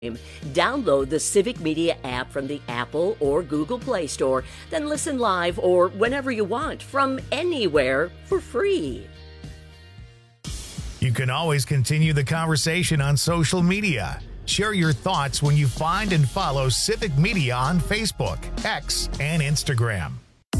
Download the Civic Media app from the Apple or Google Play Store, then listen live or whenever you want from anywhere for free. You can always continue the conversation on social media. Share your thoughts when you find and follow Civic Media on Facebook, X, and Instagram.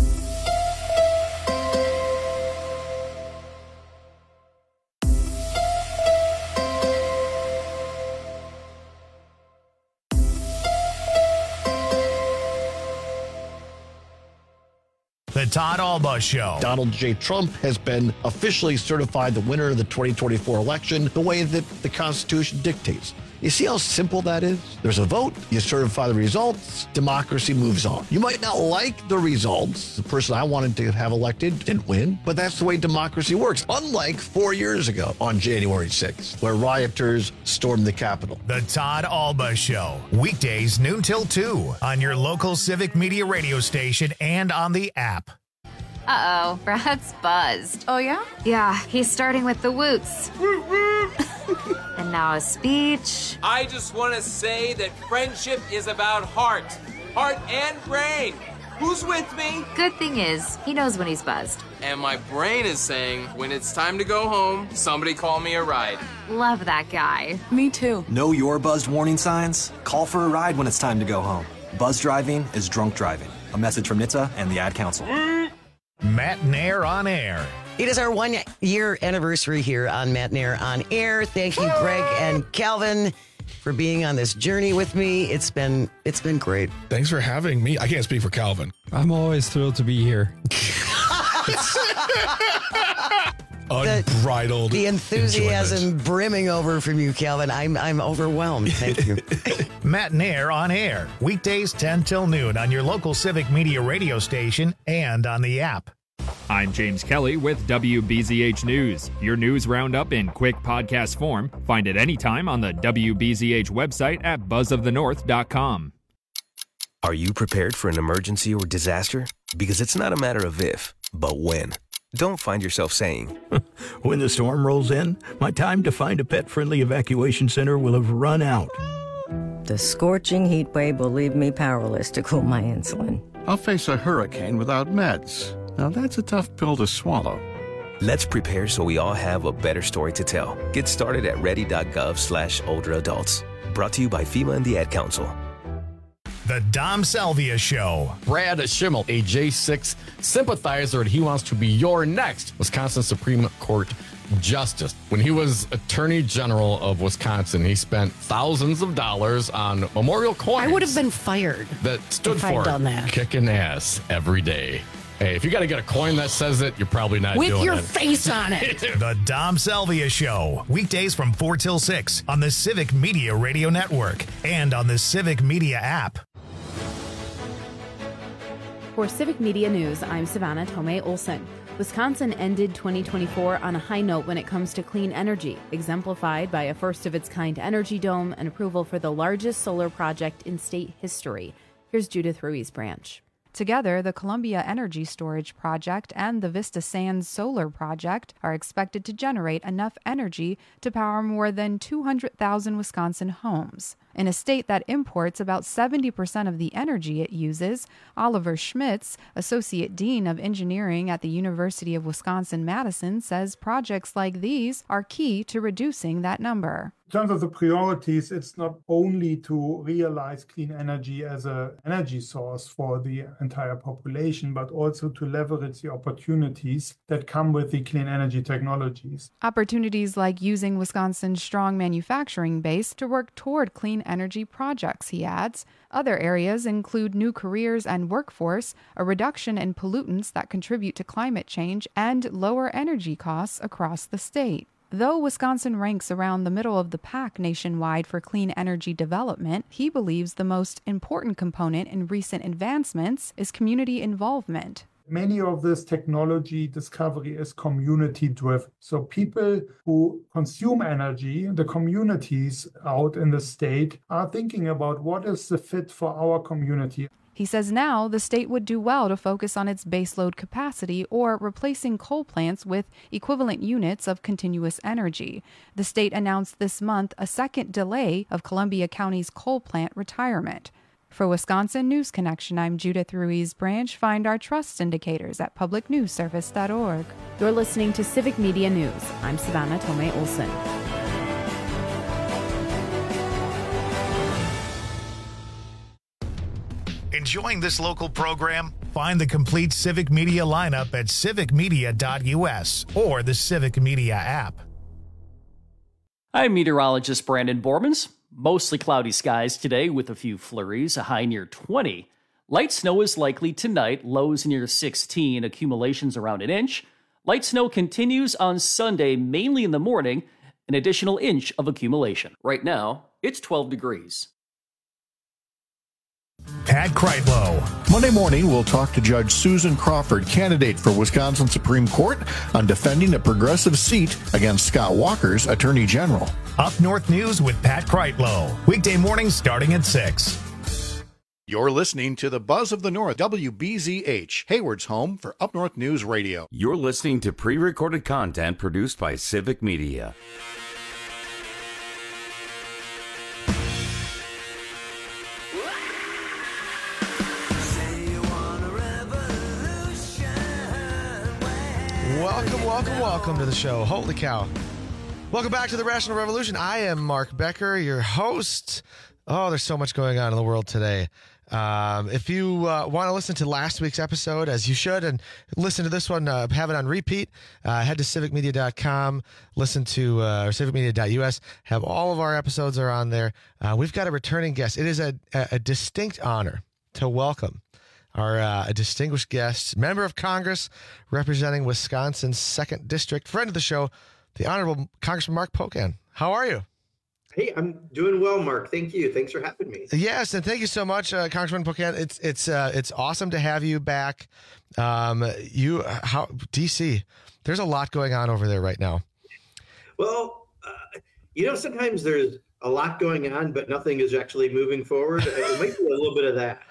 The Todd Alba Show. Donald J. Trump has been officially certified the winner of the 2024 election the way that the Constitution dictates. You see how simple that is? There's a vote, you certify the results, democracy moves on. You might not like the results. The person I wanted to have elected didn't win, but that's the way democracy works. Unlike 4 years ago on January 6th, where rioters stormed the Capitol. The Todd Alba Show. Weekdays noon till 2 on your local Civic Media radio station and on the app. Uh-oh, Brad's buzzed. Oh, yeah? Yeah, he's starting with the woots. And now a speech. I just want to say that friendship is about heart and brain. Who's with me? Good thing is, he knows when he's buzzed. And my brain is saying, when it's time to go home, somebody call me a ride. Love that guy. Me too. Know your buzzed warning signs? Call for a ride when it's time to go home. Buzz driving is drunk driving. A message from NHTSA and the Ad Council. Matt Nair on Air. It is our 1 year anniversary here on Matt Nair on Air. Thank you, Greg and Calvin, for being on this journey with me. It's been great. Thanks for having me. I can't speak for Calvin. I'm always thrilled to be here. Unbridled. The enthusiasm enjoyment. brimming over from you, Calvin. I'm overwhelmed. Thank you. Matt Nair on Air. Weekdays 10 till noon on your local Civic Media radio station and on the app. I'm James Kelly with WBZH News. Your news roundup in quick podcast form. Find it anytime on the WBZH website at buzzofthenorth.com. Are you prepared for an emergency or disaster? Because it's not a matter of if, but when. Don't find yourself saying, when the storm rolls in, my time to find a pet-friendly evacuation center will have run out. The scorching heat wave will leave me powerless to cool my insulin. I'll face a hurricane without meds. Now that's a tough pill to swallow. Let's prepare so we all have a better story to tell. Get started at ready.gov/older adults. Brought to you by FEMA and the Ad Council. The Dom Salvia Show. Brad Schimmel, a J6 sympathizer, and he wants to be your next Wisconsin Supreme Court Justice. When he was Attorney General of Wisconsin, he spent thousands of dollars on memorial coins. I would have been fired. That stood if for I'd done that. Kicking ass every day. Hey, if you got to get a coin that says it, you're probably not doing it. With your face on it. The Dom Salvia Show. Weekdays from 4 till 6 on the Civic Media Radio Network and on the Civic Media app. For Civic Media News, I'm Savannah Tomei Olson. Wisconsin ended 2024 on a high note when it comes to clean energy, exemplified by a first-of-its-kind energy dome and approval for the largest solar project in state history. Here's Judith Ruiz-Branch. Together, the Columbia Energy Storage Project and the Vista Sands Solar Project are expected to generate enough energy to power more than 200,000 Wisconsin homes. In a state that imports about 70% of the energy it uses, Oliver Schmitz, Associate Dean of Engineering at the University of Wisconsin-Madison, says projects like these are key to reducing that number. In terms of the priorities, it's not only to realize clean energy as an energy source for the entire population, but also to leverage the opportunities that come with the clean energy technologies. Opportunities like using Wisconsin's strong manufacturing base to work toward clean energy projects, he adds. Other areas include new careers and workforce, a reduction in pollutants that contribute to climate change, and lower energy costs across the state. Though Wisconsin ranks around the middle of the pack nationwide for clean energy development, he believes the most important component in recent advancements is community involvement. Many of this technology discovery is community-driven. So people who consume energy, the communities out in the state, are thinking about what is the fit for our community. He says now the state would do well to focus on its baseload capacity or replacing coal plants with equivalent units of continuous energy. The state announced this month a second delay of Columbia County's coal plant retirement. For Wisconsin News Connection, I'm Judith Ruiz Branch. Find our trust indicators at publicnewsservice.org. You're listening to Civic Media News. I'm Savannah Tomei Olson. Enjoying this local program? Find the complete Civic Media lineup at civicmedia.us or the Civic Media app. I'm meteorologist Brandon Bormans. Mostly cloudy skies today with a few flurries, a high near 20. Light snow is likely tonight, lows near 16, accumulations around an inch. Light snow continues on Sunday, mainly in the morning, an additional inch of accumulation. Right now, it's 12 degrees. Pat Kreitlow. Monday morning, we'll talk to Judge Susan Crawford, candidate for Wisconsin Supreme Court, on defending a progressive seat against Scott Walker's Attorney General. Up North News with Pat Kreitlow. Weekday mornings starting at 6. You're listening to the Buzz of the North, WBZH, Hayward's home for Up North News Radio. You're listening to pre-recorded content produced by Civic Media. Welcome to the show. Holy cow. Welcome back to the Rational Revolution. I am Mark Becker, your host. Oh, there's so much going on in the world today. If you want to listen to last week's episode, as you should, and listen to this one, have it on repeat, head to civicmedia.com, listen to or civicmedia.us. Have all of our episodes are on there. We've got a returning guest. It is a distinct honor to welcome our distinguished guest, member of Congress representing Wisconsin's 2nd District, friend of the show, the Honorable Congressman Mark Pocan. How are you? Hey, I'm doing well, Mark. Thank you. Thanks for having me. Yes, and thank you so much, Congressman Pocan. It's awesome to have you back. DC, there's a lot going on over there right now. Well, sometimes there's a lot going on, but nothing is actually moving forward. It might be a little bit of that.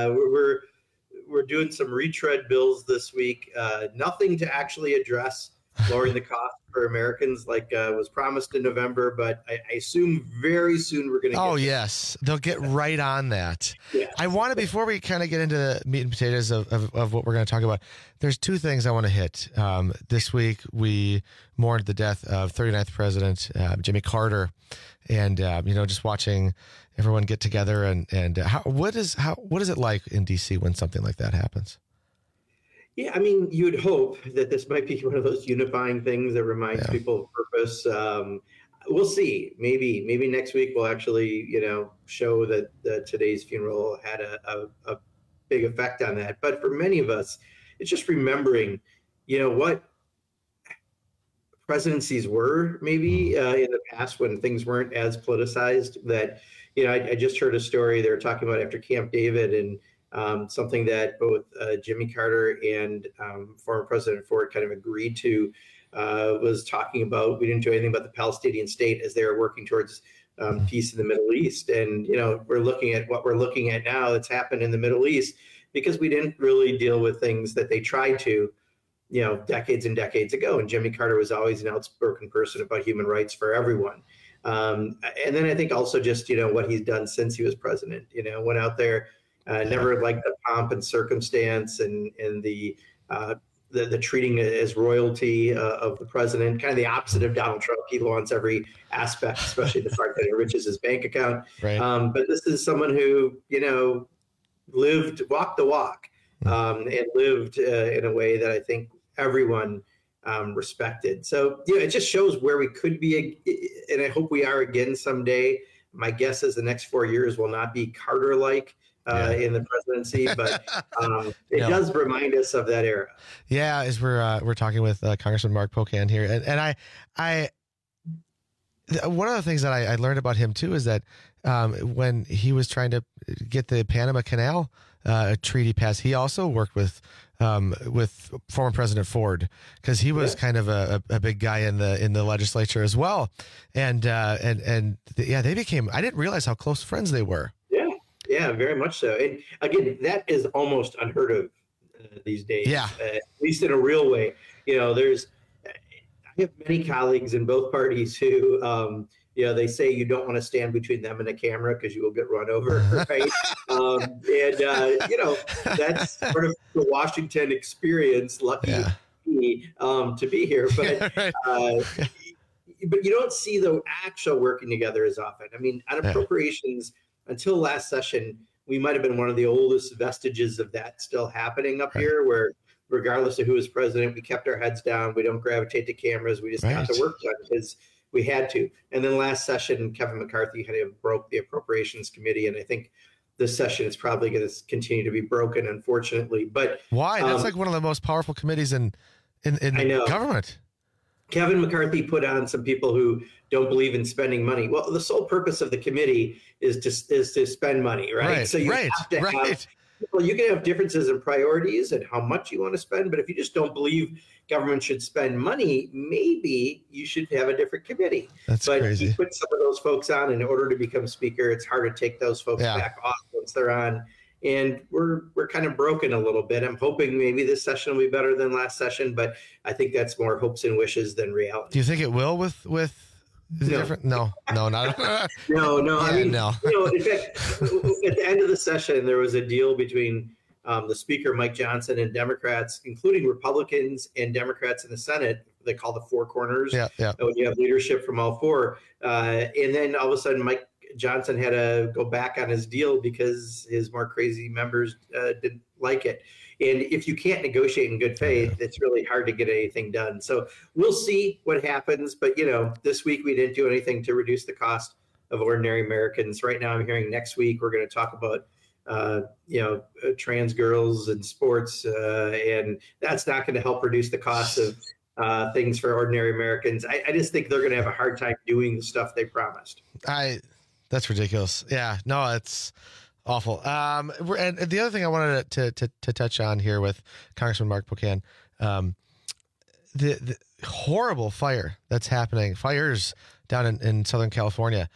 We're doing some retread bills this week. Nothing to actually address lowering the cost for Americans like was promised in November, but I assume very soon we're going to get there. Yes. They'll get right on that. Yeah. I want to, before we kind of get into the meat and potatoes of what we're going to talk about, there's two things I want to hit. This week, we mourned the death of 39th President Jimmy Carter, and just watching everyone get together and what is it like in DC when something like that happens? Yeah, I mean, you'd hope that this might be one of those unifying things that reminds people of purpose. We'll see. Maybe next week we'll actually, show that today's funeral had a big effect on that. But for many of us, it's just remembering, what presidencies were maybe in the past when things weren't as politicized. That, I just heard a story they were talking about after Camp David, and something that both Jimmy Carter and former President Ford kind of agreed to was talking about. We didn't do anything about the Palestinian state as they were working towards peace in the Middle East. And, we're looking at what we're looking at now that's happened in the Middle East because we didn't really deal with things that they tried to, decades and decades ago. And Jimmy Carter was always an outspoken person about human rights for everyone. And then I think also just, what he's done since he was president, went out there. Never liked the pomp and circumstance and the treating as royalty of the president, kind of the opposite of Donald Trump. He wants every aspect, especially the fact that he enriches his bank account. Right. But this is someone who, walked the walk and lived in a way that I think everyone respected. So, it just shows where we could be. And I hope we are again someday. My guess is the next 4 years will not be Carter-like. In the presidency, but it does remind us of that era. Yeah, as we're talking with Congressman Mark Pocan here, and I one of the things that I learned about him too is that when he was trying to get the Panama Canal treaty passed, he also worked with former President Ford because he was kind of a big guy in the legislature as well, and they became. I didn't realize how close friends they were. Yeah, Yeah, very much so. And again, that is almost unheard of these days. Yeah. At least in a real way. I have many colleagues in both parties who, they say you don't want to stand between them and the camera because you will get run over, right? That's sort of the Washington experience. Lucky me to be here, but but you don't see the actual working together as often. I mean, on appropriations, until last session, we might have been one of the oldest vestiges of that still happening up here, where regardless of who was president, we kept our heads down. We don't gravitate to cameras. We just got the work done because we had to. And then last session, Kevin McCarthy kind of broke the Appropriations Committee. And I think this session is probably going to continue to be broken, unfortunately. But why? That's like one of the most powerful committees in government. Kevin McCarthy put on some people who don't believe in spending money. Well, the sole purpose of the committee is to spend money, right? So you have to have. Well, you can have differences in priorities and how much you want to spend, but if you just don't believe government should spend money, maybe you should have a different committee. That's crazy. You put some of those folks on in order to become speaker. It's hard to take those folks back off once they're on. And we're kind of broken a little bit. I'm hoping maybe this session will be better than last session, but I think that's more hopes and wishes than reality. Do you think it will with different? No, not. No. Yeah, I mean, no. In fact, at the end of the session, there was a deal between the Speaker, Mike Johnson, and Democrats, including Republicans and Democrats in the Senate. They call the four corners. When you have leadership from all four. And then all of a sudden, Mike Johnson had to go back on his deal because his more crazy members didn't like it. And if you can't negotiate in good faith, it's really hard to get anything done. So we'll see what happens. But, this week we didn't do anything to reduce the cost of ordinary Americans. Right now I'm hearing next week we're going to talk about, trans girls in sports. And that's not going to help reduce the cost of things for ordinary Americans. I just think they're going to have a hard time doing the stuff they promised. That's ridiculous. Yeah, no, it's awful. And the other thing I wanted to touch on here with Congressman Mark Pocan, the horrible fires down in Southern California.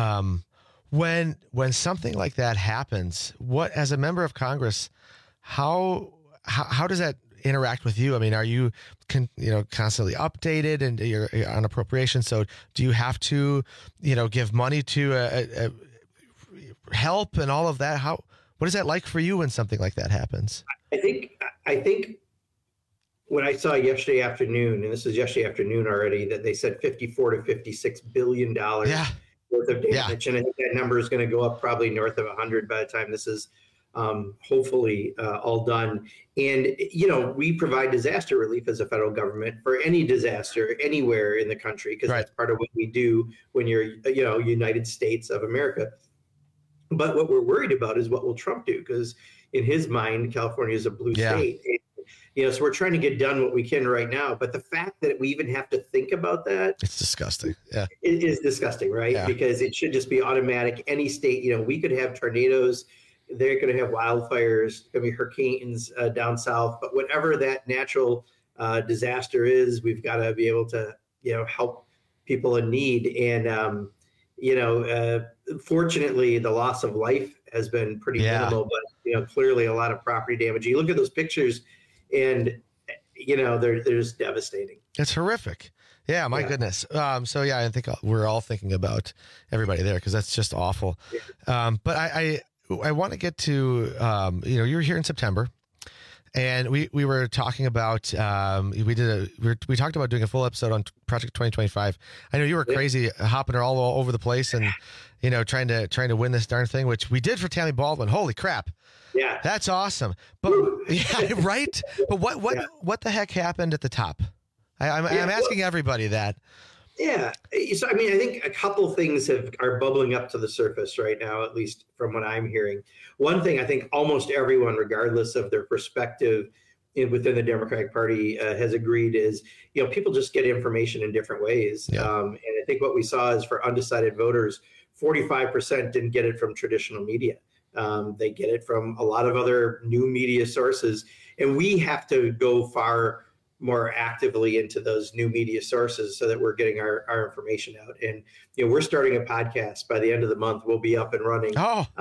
When something like that happens, what, as a member of Congress, how does that interact with you? I mean, are you constantly updated and you're on appropriations? So do you have to give money to help and all of that? What is that like for you when something like that happens? I think what I saw yesterday afternoon, and this is yesterday afternoon already, that they said $54 to $56 billion worth of damage, and I think that number is going to go up probably north of 100 by the time this is hopefully all done. And, we provide disaster relief as a federal government for any disaster anywhere in the country, because that's part of what we do when you're, United States of America. But what we're worried about is what will Trump do? Because in his mind, California is a blue state. And, so we're trying to get done what we can right now. But the fact that we even have to think about that. It's disgusting. Yeah. It is disgusting, right? Yeah. Because it should just be automatic. Any state, we could have tornadoes. They're going to have wildfires, going to be hurricanes down south. But whatever that natural disaster is, we've got to be able to, help people in need. And, fortunately, the loss of life has been pretty minimal, but, clearly a lot of property damage. You look at those pictures and, there's devastating. It's horrific. Yeah, my goodness. I think we're all thinking about everybody there because that's just awful. Yeah. But I want to get to, you were here in September and we were talking about, we talked about doing a full episode on Project 2025. I know you were crazy hopping all over the place and, trying to win this darn thing, which we did for Tammy Baldwin. Holy crap. Yeah. That's awesome. But right. But what the heck happened at the top? I'm asking everybody that. Yeah. So, I think a couple things are bubbling up to the surface right now, at least from what I'm hearing. One thing I think almost everyone, regardless of their perspective within the Democratic Party, has agreed is, people just get information in different ways. Yeah. And I think what we saw is for undecided voters, 45% didn't get it from traditional media. They get it from a lot of other new media sources. And we have to go far more actively into those new media sources so that we're getting our information out. And, we're starting a podcast by the end of the month. We'll be up and running.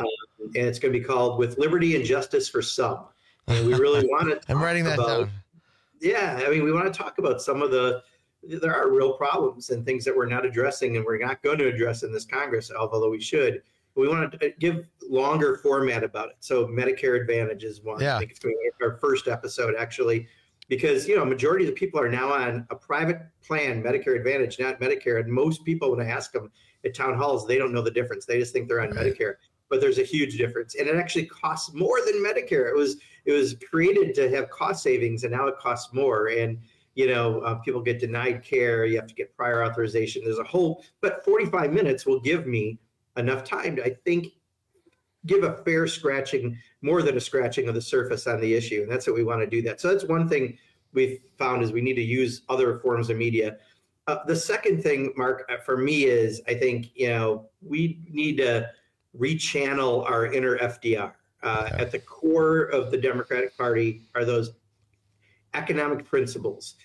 and it's going to be called "With Liberty and Justice for Some." And we really want to. I'm writing that down. Yeah, I mean, we want to talk about some of there are real problems and things that we're not addressing and we're not going to address in this Congress, although we should. We want to give longer format about it. So Medicare Advantage is one. Yeah. I think it's going to be our first episode, actually, because, a majority of the people are now on a private plan, Medicare Advantage, not Medicare. And most people, when I ask them at town halls, they don't know the difference. They just think they're on Medicare. But there's a huge difference. And it actually costs more than Medicare. It was created to have cost savings, and now it costs more. And people get denied care. You have to get prior authorization. There's but 45 minutes will give me enough time to, I think, give a fair scratching, more than a scratching of the surface on the issue. And that's what we want to do that. So that's one thing we've found is we need to use other forms of media. The second thing, Mark, for me is I think, we need to rechannel our inner FDR. At the core of the Democratic Party are those economic principles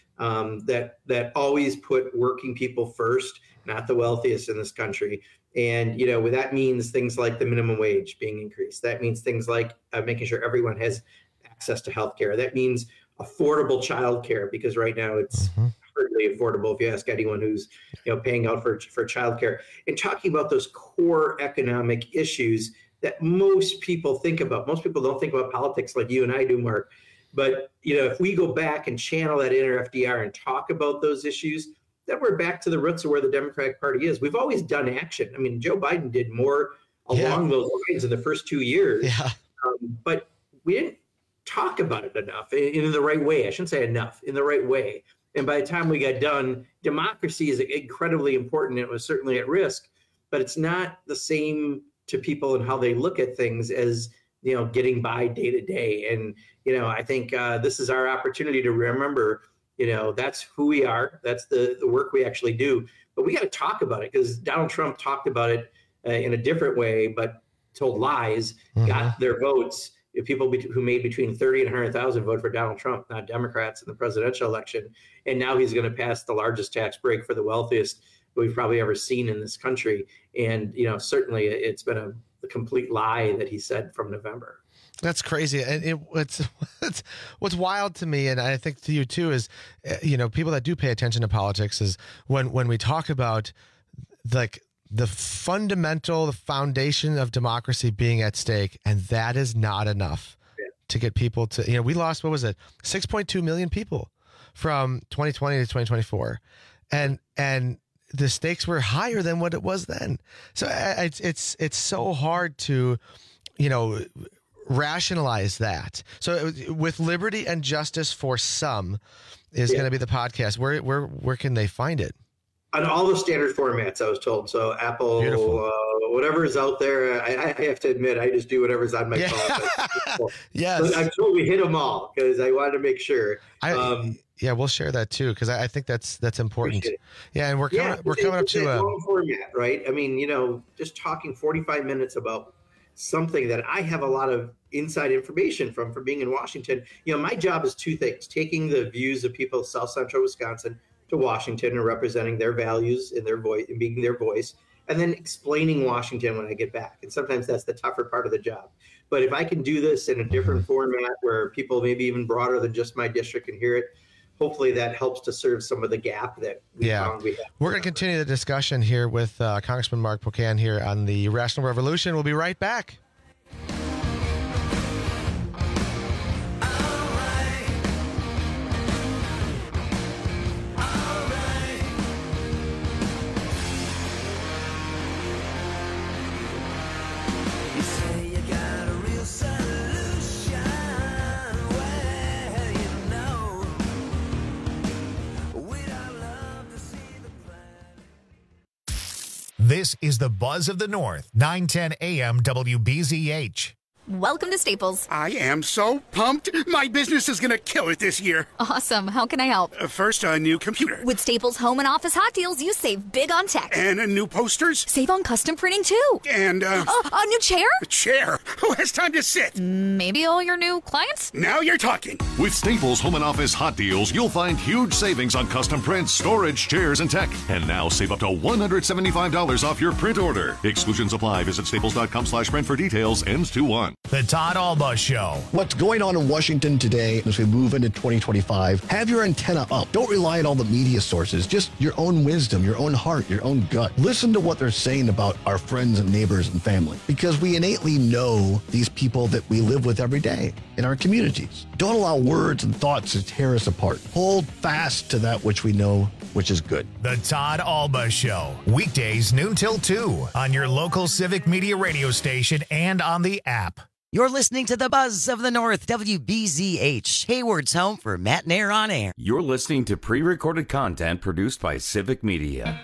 that always put working people first, not the wealthiest in this country. And, that means things like the minimum wage being increased. That means things like making sure everyone has access to health care. That means affordable child care, because right now it's hardly affordable if you ask anyone who's, paying out for child care. And talking about those core economic issues that most people think about. Most people don't think about politics like you and I do, Mark. But, if we go back and channel that inner FDR and talk about those issues, then we're back to the roots of where the Democratic Party is. We've always done action. I mean, Joe Biden did more along those lines in the first 2 years. Yeah. But we didn't talk about it enough in the right way. I shouldn't say enough, in the right way. And by the time we got done, democracy is incredibly important. It was certainly at risk, but it's not the same to people and how they look at things as, getting by day to day. And, I think this is our opportunity to remember, that's who we are. That's the work we actually do. But we got to talk about it, because Donald Trump talked about it in a different way, but told lies, got their votes. People who made between 30 and 100,000 vote for Donald Trump, not Democrats, in the presidential election. And now he's going to pass the largest tax break for the wealthiest we've probably ever seen in this country. And, certainly it's been a complete lie that he said from November. That's crazy. And what's wild to me, and I think to you too, is, people that do pay attention to politics, is when we talk about like the foundation of democracy being at stake, and that is not enough to get people to, we lost, what was it? 6.2 million people from 2020 to 2024. And the stakes were higher than what it was then. So it's so hard to, rationalize that. So with Liberty and Justice for Some is going to be the podcast. Where can they find it? On all the standard formats, I was told. So Apple, whatever is out there. I have to admit, I just do whatever's on my phone. Yes. So I'm told we hit them all, because I wanted to make sure. Yeah, we'll share that too, because I think that's important. Yeah, and we're coming up to a long format, right? I mean, just talking 45 minutes about something that I have a lot of inside information from being in Washington. My job is two things: taking the views of people of South Central Wisconsin to Washington and representing their values and their voice and being their voice, and then explaining Washington when I get back. And sometimes that's the tougher part of the job. But if I can do this in a different format where people maybe even broader than just my district can hear it, hopefully that helps to serve some of the gap that we found we have. We're going to continue the discussion here with Congressman Mark Pocan here on the Rational Revolution. We'll be right back. This is the Buzz of the North, 910 AM WBZH. Welcome to Staples. I am so pumped. My business is going to kill it this year. Awesome. How can I help? First, a new computer. With Staples Home and Office Hot Deals, you save big on tech. And new posters. Save on custom printing, too. And, a new chair? A chair? Who has time to sit? Maybe all your new clients? Now you're talking. With Staples Home and Office Hot Deals, you'll find huge savings on custom prints, storage, chairs, and tech. And now save up to $175 off your print order. Exclusions apply. Visit staples.com/print for details. Ends 2/1. The Todd Alba Show. What's going on in Washington today as we move into 2025? Have your antenna up. Don't rely on all the media sources. Just your own wisdom, your own heart, your own gut. Listen to what they're saying about our friends and neighbors and family, because we innately know these people that we live with every day in our communities. Don't allow words and thoughts to tear us apart. Hold fast to that which we know, which is good. The Todd Alba Show. Weekdays noon till 2 on your local Civic Media radio station and on the app. You're listening to the Buzz of the North, WBZH, Hayward's home for Matt Nair on Air. You're listening to pre-recorded content produced by Civic Media.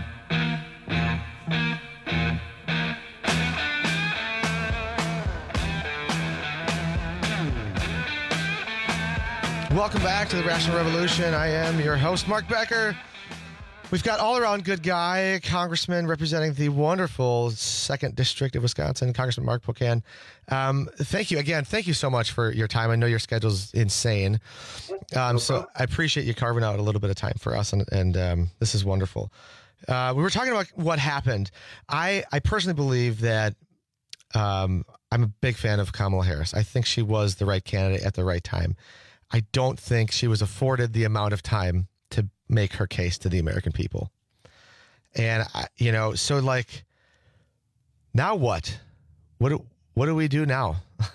Welcome back to the Rational Revolution. I am your host, Mark Becker. We've got all-around good guy, Congressman representing the wonderful 2nd District of Wisconsin, Congressman Mark Pocan. Thank you again. Thank you so much for your time. I know your schedule's insane. So I appreciate you carving out a little bit of time for us, and this is wonderful. We were talking about what happened. I personally believe that I'm a big fan of Kamala Harris. I think she was the right candidate at the right time. I don't think she was afforded the amount of time to make her case to the American people. And, so like, now what? What do we do now?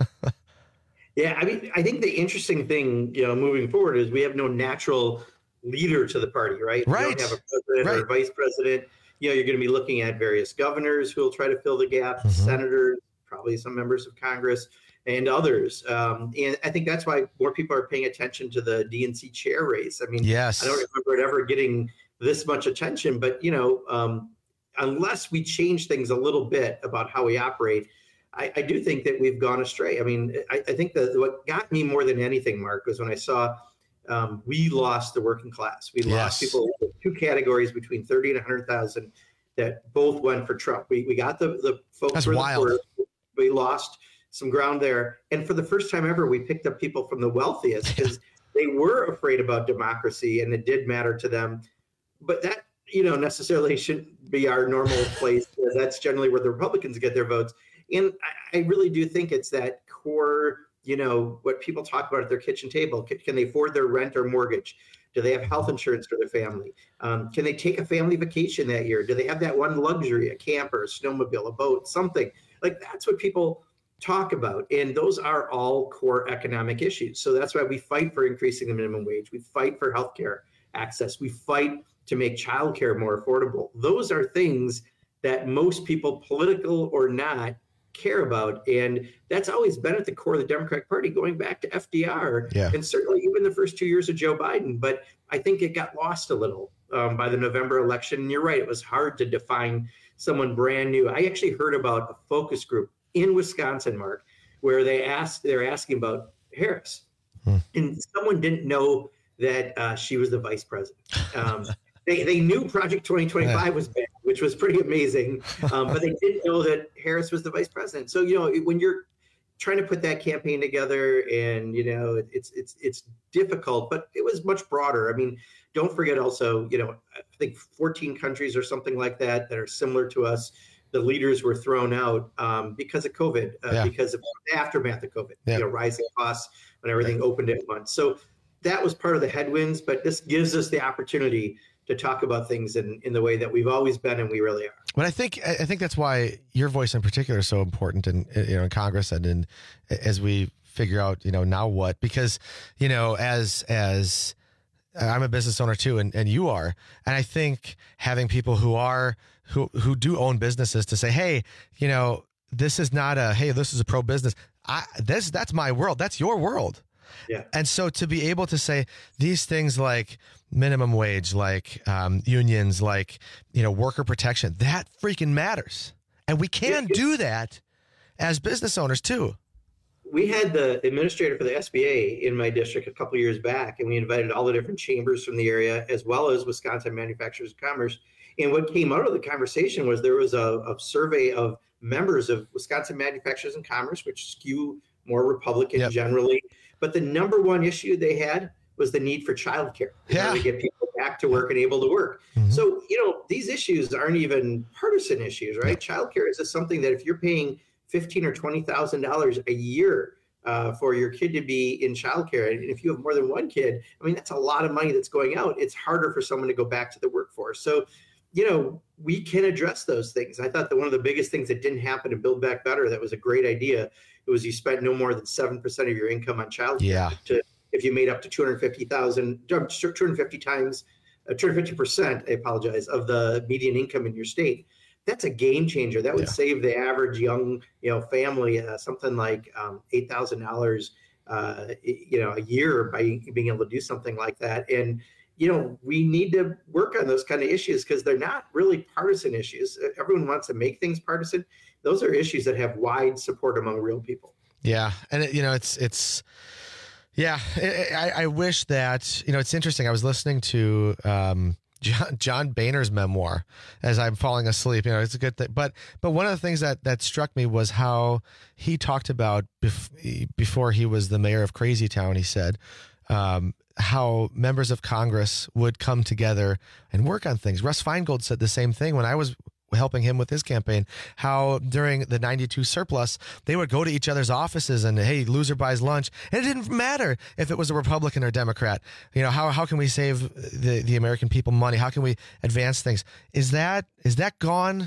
Yeah, I mean, I think the interesting thing, moving forward is we have no natural leader to the party, right? Right. We don't have a president or a vice president. You're going to be looking at various governors who will try to fill the gap, senators, probably some members of Congress, and others. And I think that's why more people are paying attention to the DNC chair race. I mean, yes. I don't remember it ever getting this much attention, but, unless we change things a little bit about how we operate, I do think that we've gone astray. I mean, I think that what got me more than anything, Mark, was when I saw we lost the working class. We lost people in 2 categories between 30 and 100,000 that both went for Trump. We got the folks. That's wild. We lost some ground there. And for the first time ever, we picked up people from the wealthiest because they were afraid about democracy and it did matter to them. But that, necessarily shouldn't be our normal place. That's generally where the Republicans get their votes. And I really do think it's that core, what people talk about at their kitchen table. Can they afford their rent or mortgage? Do they have health insurance for their family? Can they take a family vacation that year? Do they have that one luxury, a camper, a snowmobile, a boat, something? Like that's what people talk about. And those are all core economic issues. So that's why we fight for increasing the minimum wage. We fight for healthcare access. We fight to make childcare more affordable. Those are things that most people, political or not, care about. And that's always been at the core of the Democratic Party, going back to FDR and certainly even the first 2 years of Joe Biden. But I think it got lost a little by the November election. And you're right, it was hard to define someone brand new. I actually heard about a focus group in Wisconsin, Mark, where they're asking about Harris. And someone didn't know that she was the vice president. They knew Project 2025 was bad, which was pretty amazing, but they didn't know that Harris was the vice president. So, when you're trying to put that campaign together and, it's difficult, but it was much broader. I mean, don't forget also, I think 14 countries or something like that are similar to us. The leaders were thrown out because of COVID, because of the aftermath of COVID, rising costs when everything opened at once. So that was part of the headwinds, but this gives us the opportunity to talk about things in the way that we've always been, and we really are. But I think that's why your voice in particular is so important in Congress and as we figure out, now what, because, as I'm a business owner too, and you are, and I think having people who do own businesses to say, hey, this is not this is a pro business. That's my world. That's your world. Yeah. And so to be able to say these things like minimum wage, like unions, like, worker protection, that freaking matters. And we can do that as business owners too. we had the administrator for the SBA in my district a couple of years back, and we invited all the different chambers from the area, as well as Wisconsin Manufacturers of Commerce. And what came out of the conversation was there was a survey of members of Wisconsin Manufacturers and Commerce, which skew more Republican generally. But the number one issue they had was the need for childcare in order to get people back to work and able to work. So, these issues aren't even partisan issues, right? Childcare is something that if you're paying $15,000 or $20,000 a year for your kid to be in childcare, and if you have more than one kid, I mean, that's a lot of money that's going out. It's harder for someone to go back to the workforce. So, we can address those things. I thought that one of the biggest things that didn't happen in Build Back Better that was a great idea, it was you spent no more than 7% of your income on childcare. If you made up to 250%, I apologize, of the median income in your state. That's a game changer. That would save the average young, family something like $8,000, a year by being able to do something like that. And we need to work on those kind of issues because they're not really partisan issues. Everyone wants to make things partisan. Those are issues that have wide support among real people. Yeah, and I wish that it's interesting. I was listening to John Boehner's memoir as I'm falling asleep. It's a good thing. But one of the things that struck me was how he talked about before he was the mayor of Crazy Town. He said how members of Congress would come together and work on things. Russ Feingold said the same thing when I was helping him with his campaign, how during the 92 surplus, they would go to each other's offices and, hey, loser buys lunch. And it didn't matter if it was a Republican or Democrat. How can we save the American people money? How can we advance things? Is that gone?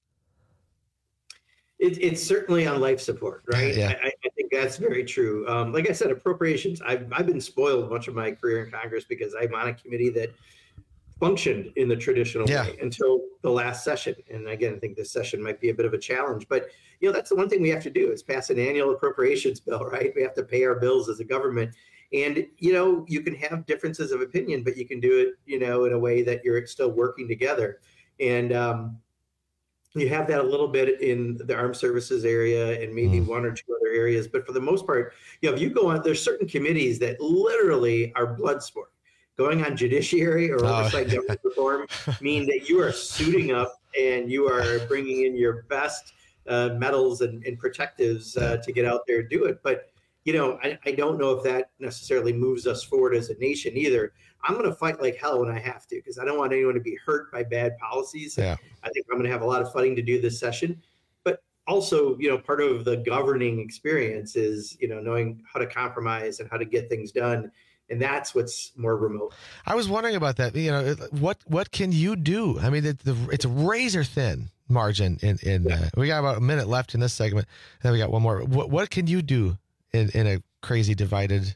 It's certainly on life support, right? Yeah. I think that's very true. Like I said, appropriations, I've been spoiled much of my career in Congress because I'm on a committee that functioned in the traditional way until the last session. And again, I think this session might be a bit of a challenge, but that's the one thing we have to do is pass an annual appropriations bill, right? We have to pay our bills as a government. And, you can have differences of opinion, but you can do it, in a way that you're still working together. And you have that a little bit in the armed services area and maybe one or two other areas. But for the most part, if you go on, there's certain committees that literally are blood sport. Going on judiciary or oversight government reform mean that you are suiting up and you are bringing in your best medals and protectives to get out there and do it. But, I don't know if that necessarily moves us forward as a nation either. I'm going to fight like hell when I have to because I don't want anyone to be hurt by bad policies. Yeah. I think I'm going to have a lot of fighting to do this session. But also, part of the governing experience is, knowing how to compromise and how to get things done. And that's what's more remote. I was wondering about that. What can you do? I mean, it's a razor thin margin. We got about a minute left in this segment. And then we got one more. What can you do in a crazy divided?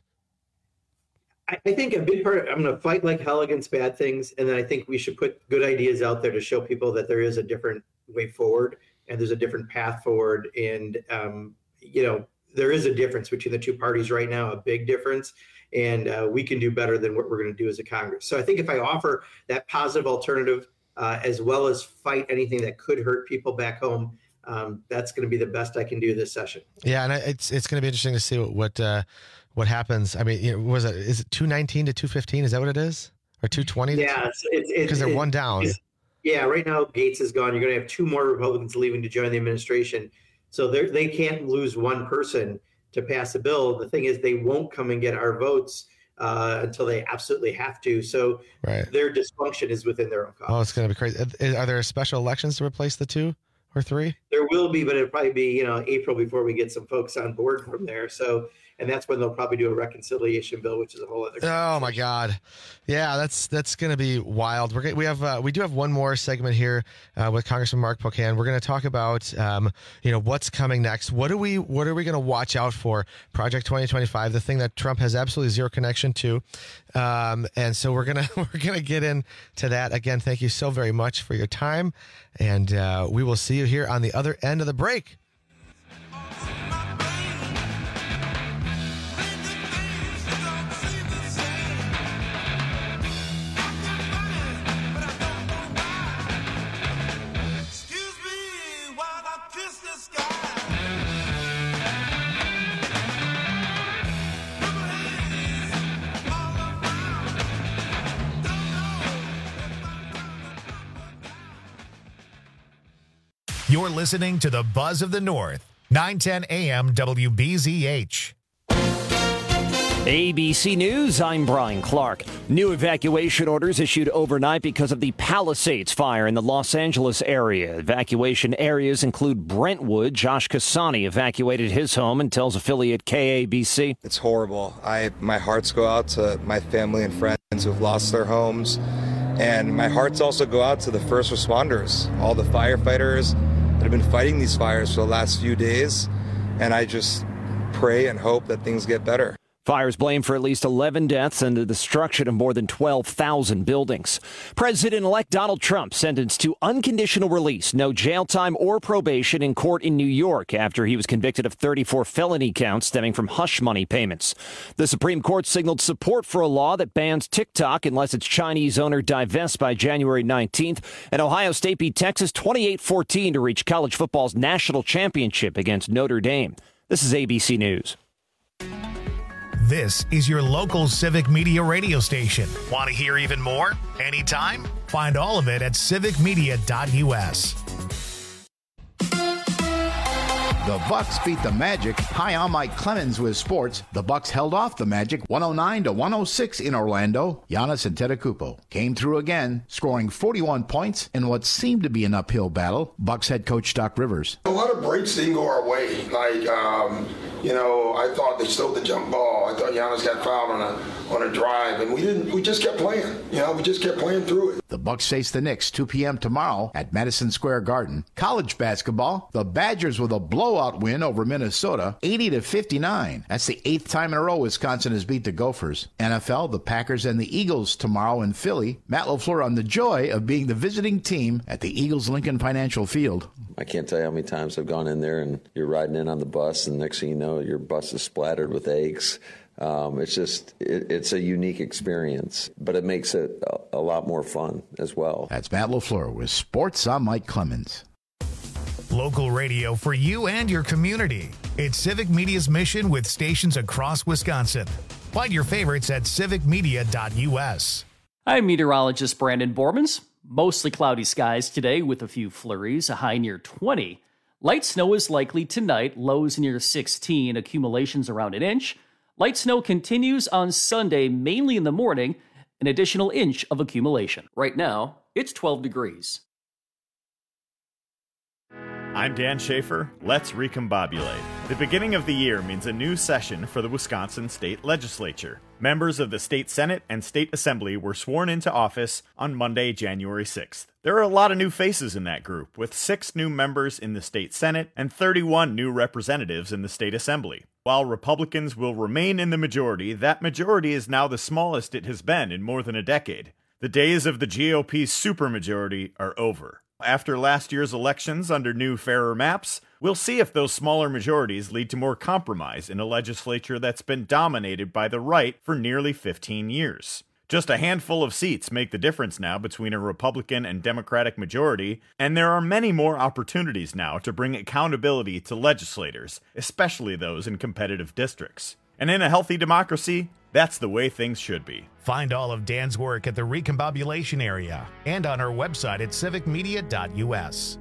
I think a big part, I'm going to fight like hell against bad things. And then I think we should put good ideas out there to show people that there is a different way forward and there's a different path forward. And, there is a difference between the two parties right now, a big difference. And we can do better than what we're going to do as a Congress. So I think if I offer that positive alternative, as well as fight anything that could hurt people back home, that's going to be the best I can do this session. Yeah, and it's going to be interesting to see what happens. I mean, is it 219 to 215? Is that what it is, or 220? Yeah, because they're one down. Yeah, right now Gates is gone. You're going to have two more Republicans leaving to join the administration, so they can't lose one person to pass a bill. The thing is, they won't come and get our votes until they absolutely have to. So their dysfunction is within their own caucus. Oh, it's going to be crazy. Are there special elections to replace the 2 or 3? There will be, but it'll probably be April before we get some folks on board from there. So, and that's when they'll probably do a reconciliation bill, which is a whole other. Oh my God, yeah, that's going to be wild. We do have one more segment here with Congressman Mark Pocan. We're going to talk about what's coming next. What are we going to watch out for? Project 2025, the thing that Trump has absolutely zero connection to, and so we're gonna get into that again. Thank you so very much for your time, and we will see you here on the other end of the break. You're listening to the Buzz of the North, 910 AM WBZH. ABC News, I'm Brian Clark. New evacuation orders issued overnight because of the Palisades fire in the Los Angeles area. Evacuation areas include Brentwood. Josh Cassani evacuated his home and tells affiliate KABC. It's horrible. My hearts go out to my family and friends who've lost their homes. And my hearts also go out to the first responders, all the firefighters that have been fighting these fires for the last few days. And I just pray and hope that things get better. Fires blamed for at least 11 deaths and the destruction of more than 12,000 buildings. President-elect Donald Trump sentenced to unconditional release, no jail time or probation in court in New York after he was convicted of 34 felony counts stemming from hush money payments. The Supreme Court signaled support for a law that bans TikTok unless its Chinese owner divests by January 19th. And Ohio State beat Texas 28-14 to reach college football's national championship against Notre Dame. This is ABC News. This is your local Civic Media radio station. Want to hear even more? Anytime? Find all of it at civicmedia.us. The Bucks beat the Magic. Hi, I'm Mike Clemens with sports. The Bucks held off the Magic 109-106 in Orlando. Giannis Antetokounmpo came through again, scoring 41 points in what seemed to be an uphill battle. Bucks head coach Doc Rivers. A lot of breaks didn't go our way. I thought they stole the jump ball. I thought Giannis got fouled on a drive, and we didn't. We just kept playing. We just kept playing through it. The Bucks face the Knicks 2 p.m. tomorrow at Madison Square Garden. College basketball, the Badgers with a blowout win over Minnesota, 80-59. That's the 8th time in a row Wisconsin has beat the Gophers. NFL, the Packers and the Eagles tomorrow in Philly. Matt LaFleur on the joy of being the visiting team at the Eagles Lincoln Financial Field. I can't tell you how many times I've gone in there and you're riding in on the bus, and next thing you know, your bus is splattered with eggs. It's a unique experience, but it makes it a lot more fun as well. That's Matt LaFleur with Sports. I'm Mike Clemens. Local radio for you and your community. It's Civic Media's mission with stations across Wisconsin. Find your favorites at civicmedia.us. I'm meteorologist Brandon Bormans. Mostly cloudy skies today with a few flurries, a high near 20. Light snow is likely tonight, lows near 16, accumulations around an inch. Light snow continues on Sunday, mainly in the morning, an additional inch of accumulation. Right now, it's 12 degrees. I'm Dan Schaefer. Let's recombobulate. The beginning of the year means a new session for the Wisconsin State Legislature. Members of the State Senate and State Assembly were sworn into office on Monday, January 6th. There are a lot of new faces in that group, with 6 new members in the State Senate and 31 new representatives in the State Assembly. While Republicans will remain in the majority, that majority is now the smallest it has been in more than a decade. The days of the GOP's supermajority are over. After last year's elections under new, fairer maps, we'll see if those smaller majorities lead to more compromise in a legislature that's been dominated by the right for nearly 15 years. Just a handful of seats make the difference now between a Republican and Democratic majority, and there are many more opportunities now to bring accountability to legislators, especially those in competitive districts. And in a healthy democracy, that's the way things should be. Find all of Dan's work at the Recombobulation area and on our website at civicmedia.us.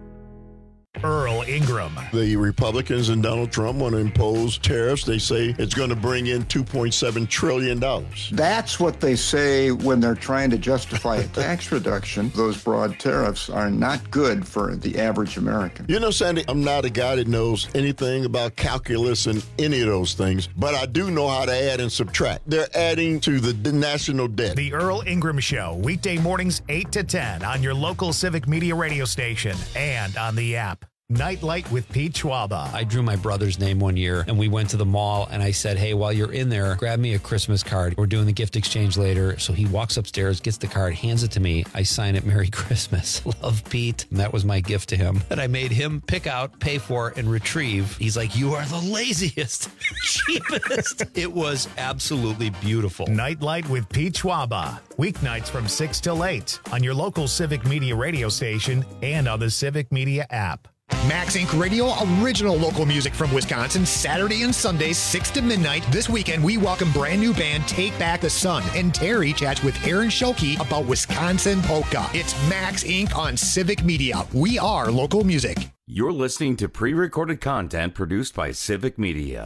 Earl Ingram. The Republicans and Donald Trump want to impose tariffs. They say it's going to bring in $2.7 trillion. That's what they say when they're trying to justify a tax reduction. Those broad tariffs are not good for the average American. You know, Sandy, I'm not a guy that knows anything about calculus and any of those things, but I do know how to add and subtract. They're adding to the national debt. The Earl Ingram Show, weekday mornings 8 to 10 on your local Civic Media radio station and on the app. Nightlight with Pete Schwaba. I drew my brother's name one year, and we went to the mall, and I said, hey, while you're in there, grab me a Christmas card. We're doing the gift exchange later. So he walks upstairs, gets the card, hands it to me. I sign it, Merry Christmas. Love, Pete. And that was my gift to him that I made him pick out, pay for, and retrieve. He's like, you are the laziest, cheapest. It was absolutely beautiful. Nightlight with Pete Schwaba. Weeknights from 6 till 8 on your local Civic Media radio station and on the Civic Media app. Max Inc. Radio, original local music from Wisconsin, Saturday and Sundays, 6 to midnight. This weekend, we welcome brand new band Take Back the Sun, and Terry chats with Aaron Schulke about Wisconsin polka. It's Max Inc. on Civic Media. We are local music. You're listening to pre-recorded content produced by Civic Media.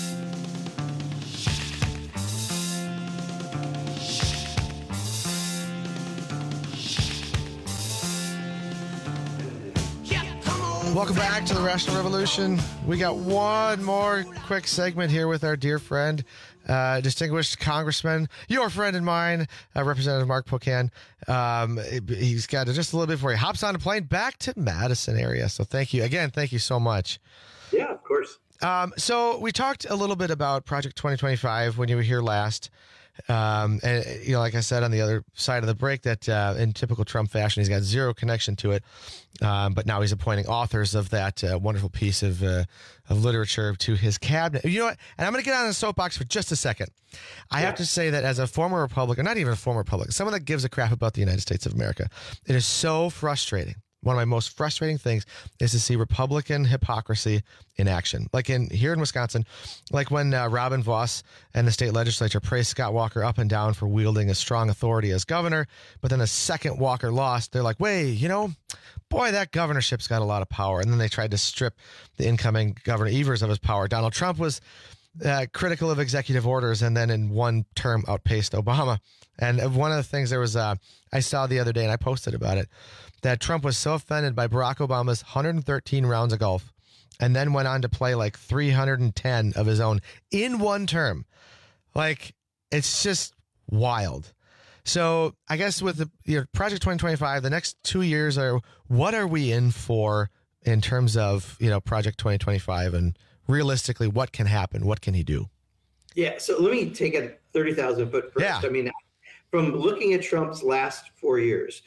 Welcome back to the Rational Revolution. We got one more quick segment here with our dear friend, distinguished Congressman, your friend and mine, Representative Mark Pocan. He's got just a little bit before he hops on a plane back to Madison area. So thank you again. Thank you so much. Yeah, of course. So we talked a little bit about Project 2025 when you were here last. And like I said on the other side of the break, that in typical Trump fashion, he's got zero connection to it. But now he's appointing authors of that wonderful piece of literature to his cabinet. You know what? And I'm going to get on the soapbox for just a second. I have to say that as a former Republican, not even a former Republican, someone that gives a crap about the United States of America, it is so frustrating. One of my most frustrating things is to see Republican hypocrisy in action. Like here in Wisconsin, like when Robin Vos and the state legislature praised Scott Walker up and down for wielding a strong authority as governor, but then the second Walker lost, they're like, wait, boy, that governorship's got a lot of power. And then they tried to strip the incoming Governor Evers of his power. Donald Trump was critical of executive orders and then in one term outpaced Obama. And one of the things there was, I saw the other day and I posted about it, that Trump was so offended by Barack Obama's 113 rounds of golf and then went on to play like 310 of his own in one term. Like, it's just wild. So I guess with the Project 2025, the next 2 years what are we in for in terms of, Project 2025 and realistically, what can happen? What can he do? Yeah. So let me take a 30,000 foot first. Yeah. I mean, from looking at Trump's last 4 years,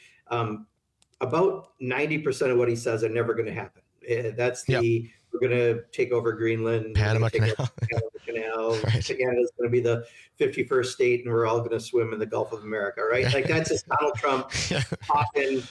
about 90% of what he says are never going to happen. That's we're going to take over Greenland, Panama Canal. Right. Canada's going to be the 51st state, and we're all going to swim in the Gulf of America, right? Like that's just Donald Trump talking.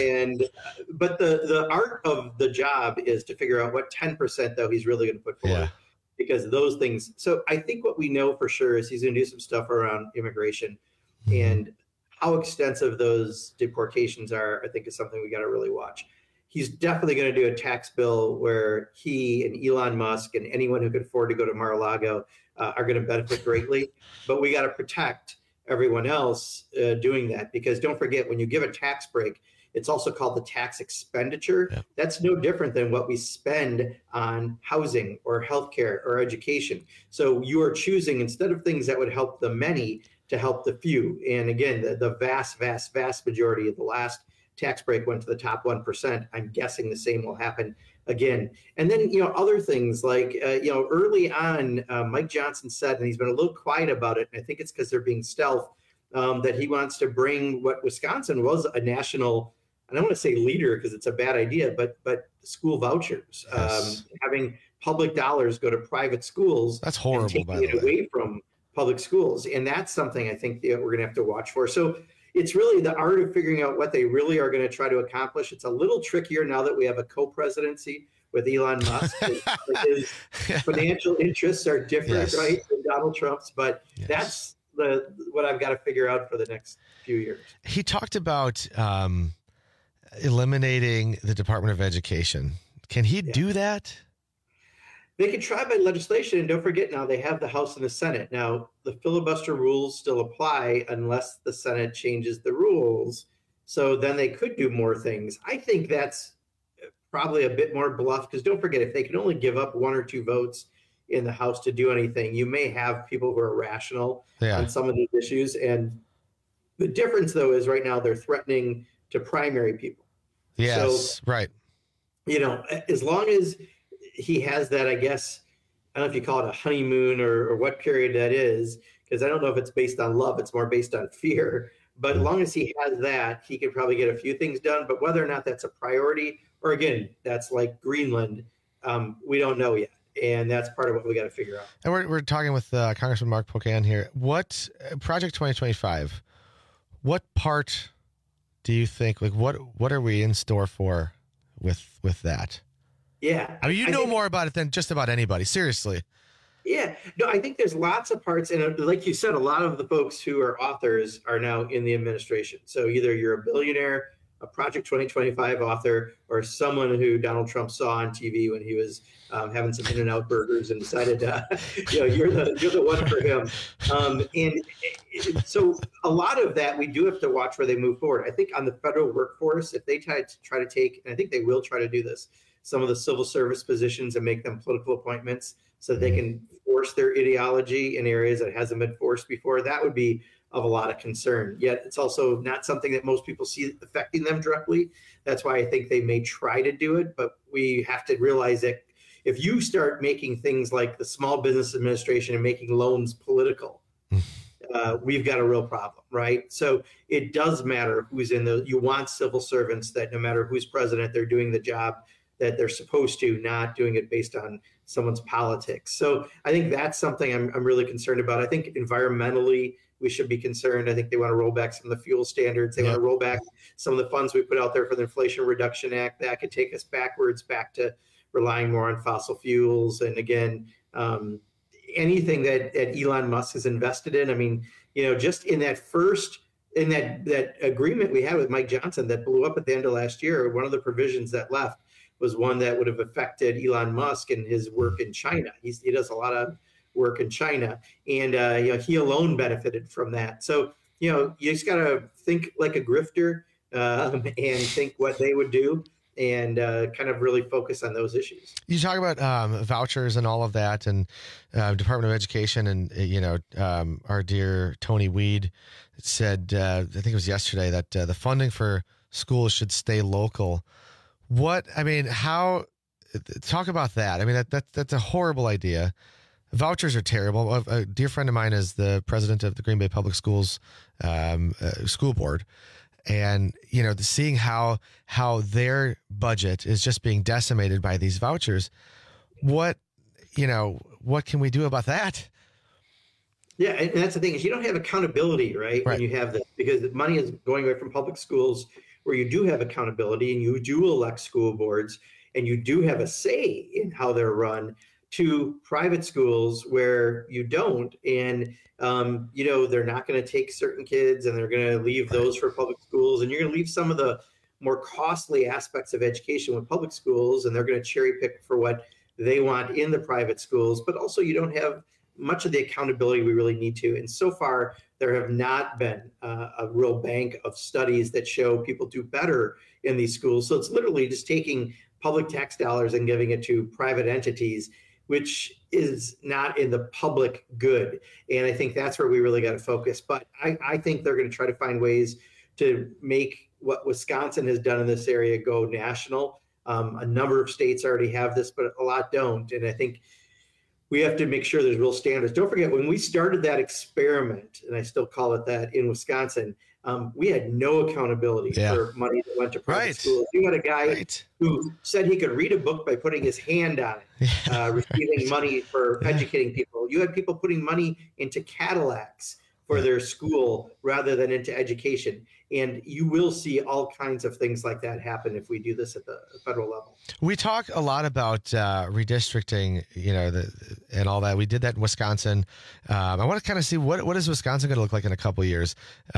But the art of the job is to figure out what 10% though he's really going to put forward. Yeah. Because those things. So I think what we know for sure is he's going to do some stuff around immigration, and how extensive those deportations are, I think, is something we got to really watch. He's definitely going to do a tax bill where he and Elon Musk and anyone who could afford to go to Mar-a-Lago are going to benefit greatly. But we got to protect everyone else doing that, because don't forget, when you give a tax break, it's also called the tax expenditure. Yeah. That's no different than what we spend on housing or healthcare or education. So you are choosing, instead of things that would help the many, to help the few. And again, the vast, vast, vast majority of the last tax break went to the top 1%. I'm guessing the same will happen again. And then, other things like, early on, Mike Johnson said, and he's been a little quiet about it, and I think it's because they're being stealth, that he wants to bring what Wisconsin was a national, I don't want to say leader because it's a bad idea, but school vouchers, having public dollars go to private schools. That's horrible, and taking it away from public schools. And that's something I think that we're going to have to watch for. So it's really the art of figuring out what they really are going to try to accomplish. It's a little trickier now that we have a co-presidency with Elon Musk. His financial interests are different, right, than Donald Trump's, but that's what I've got to figure out for the next few years. He talked about eliminating the Department of Education. Can he do that? They could try by legislation, and don't forget now they have the House and the Senate. Now, the filibuster rules still apply unless the Senate changes the rules. So then they could do more things. I think that's probably a bit more bluff, because don't forget, if they can only give up 1 or 2 votes in the House to do anything, you may have people who are rational on some of these issues. And the difference, though, is right now they're threatening to primary people. Yes, so, right. As long as he has that, I guess, I don't know if you call it a honeymoon or what period that is, because I don't know if it's based on love. It's more based on fear. But as long as he has that, he can probably get a few things done. But whether or not that's a priority, or again, that's like Greenland, we don't know yet. And that's part of what we got to figure out. And we're talking with Congressman Mark Pocan here. What Project 2025, what part do you think, like what are we in store for with that? Yeah. I mean, you know more about it than just about anybody. Seriously. Yeah. No, I think there's lots of parts. And like you said, a lot of the folks who are authors are now in the administration. So either you're a billionaire a Project 2025 author or someone who Donald Trump saw on TV when he was having some In-N-Out burgers and decided, you're the one for him. And so a lot of that, we do have to watch where they move forward. I think on the federal workforce, if they try to take, and I think they will try to do this, some of the civil service positions and make them political appointments so that they can force their ideology in areas that hasn't been forced before, that would be of a lot of concern. Yet it's also not something that most people see affecting them directly. That's why I think they may try to do it, but we have to realize that if you start making things like the Small Business Administration and making loans political, we've got a real problem, right? So it does matter who's in the, you want civil servants that no matter who's president, they're doing the job that they're supposed to, not doing it based on someone's politics. So I think that's something I'm really concerned about. I think environmentally, we should be concerned. I think they want to roll back some of the fuel standards. They want to roll back some of the funds we put out there for the Inflation Reduction Act. That could take us backwards back to relying more on fossil fuels. And again, anything that Elon Musk has invested in. I mean, just in that that agreement we had with Mike Johnson that blew up at the end of last year, one of the provisions that left was one that would have affected Elon Musk and his work in China. He does a lot of work in China, and he alone benefited from that. So you just got to think like a grifter and think what they would do, and kind of really focus on those issues. You talk about vouchers and all of that, and Department of Education, and our dear Tony Weed said, I think it was yesterday, that the funding for schools should stay local. How? Talk about that. I mean, that's a horrible idea. Vouchers are terrible. A dear friend of mine is the president of the Green Bay Public Schools school board. And, seeing how their budget is just being decimated by these vouchers, what can we do about that? Yeah, and that's the thing is you don't have accountability, right? When you have this, because the money is going away from public schools where you do have accountability and you do elect school boards and you do have a say in how they're run, to private schools where you don't. And, they're not going to take certain kids and they're going to leave those for public schools. And you're going to leave some of the more costly aspects of education with public schools, and they're going to cherry pick for what they want in the private schools. But also you don't have much of the accountability we really need to. And so far, there have not been a real bank of studies that show people do better in these schools. So it's literally just taking public tax dollars and giving it to private entities, which is not in the public good. And I think that's where we really got to focus. But I think they're going to try to find ways to make what Wisconsin has done in this area go national. A number of states already have this, but a lot don't. And I think we have to make sure there's real standards. Don't forget, when we started that experiment, and I still call it that, in Wisconsin, we had no accountability for money that went to private schools. You had a guy who said he could read a book by putting his hand on it, receiving money for educating people. You had people putting money into Cadillacs for their school rather than into education. And you will see all kinds of things like that happen if we do this at the federal level. We talk a lot about redistricting, and all that. We did that in Wisconsin. I want to kind of see what is Wisconsin going to look like in a couple of years.